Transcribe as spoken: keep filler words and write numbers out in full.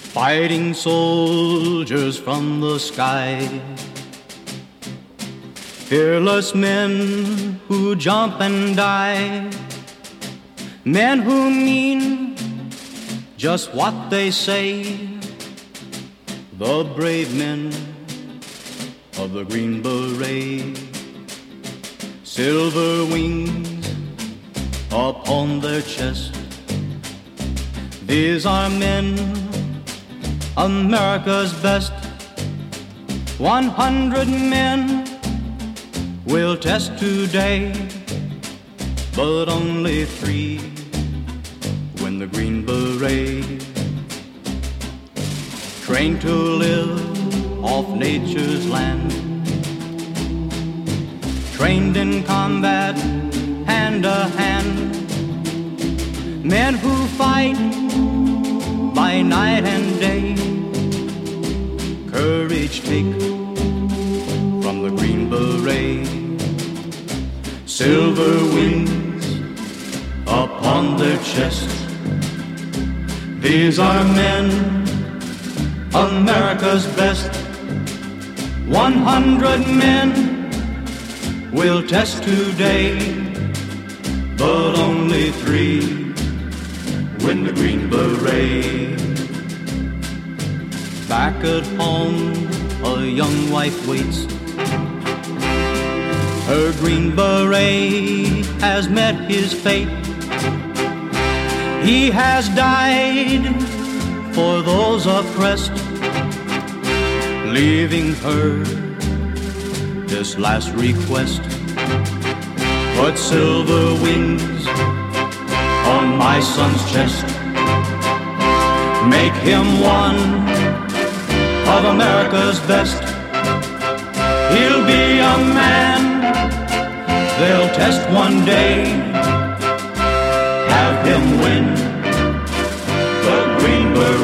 fighting soldiers from the sky, fearless men who jump and die, men who mean just what they say, the brave men of the Green Beret, silver wings upon their chest. These are men, America's best. One hundred men will test today, but only three win the Green Beret. Trained to live off nature's land, trained in combat hand to hand, men who fight by night and day, courage take from the Green Beret, silver wings upon their chest. These are men, America's best. One hundred men will test today, but only three win the Green Beret. Back at home, a young wife waits. Her Green Beret has met his fate. He has died for those oppressed, leaving her this last request. Put silver wings on my son's chest, make him one of America's best. He'll be a man they'll test one day, have him win the Green Beret.